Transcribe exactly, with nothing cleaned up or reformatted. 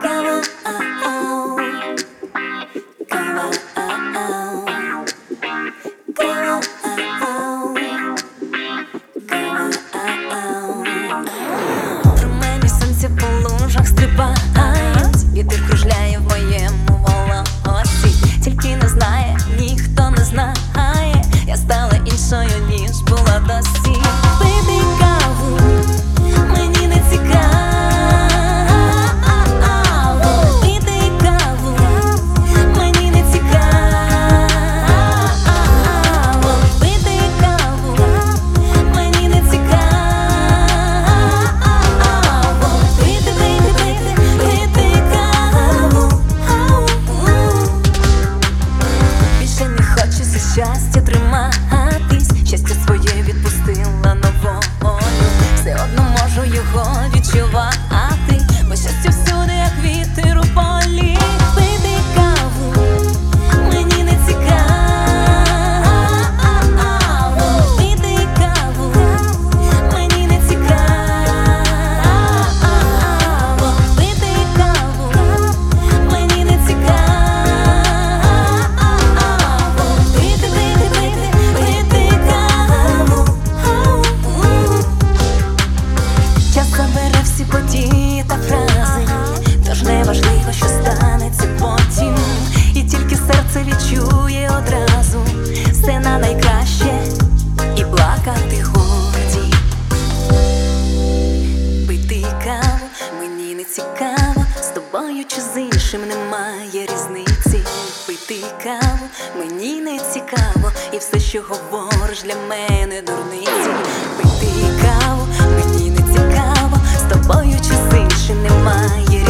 Кава, ау, кава, ау, кава, ау, кава, ау. Промені сонця по лужах стрибають, вітер кружляє в моєму волосі. Тільки не знає, ніхто не знає, я стала іншою, ніж була досі. Пити каву мені не цікаво. Пити каву мені не цікаво. Пити каву мені не цікаво. Пити, пити, пити, пити каву. Більше не хочеться щастя триматись, щастя своє відпустила новою. Все одно можу його відчувати, бо щастя всюди, як вітер у полі. Пити каву мені не цікаво. Пити каву мені не цікаво. Пити каву мені не цікаво. Пити, пити, пити, пити каву. Час забере всі події та фрази, тож не важливо, що станеться потім. І тільки серце відчує одразу все на найкраще, і плакати годі. Пити каву мені не цікаво, з тобою чи з іншим немає різниці. Пити каву мені не цікаво, і все, що говориш, для мене дурниці. Пити каву мені не цікаво, з тобою чи з іншим немає різниці.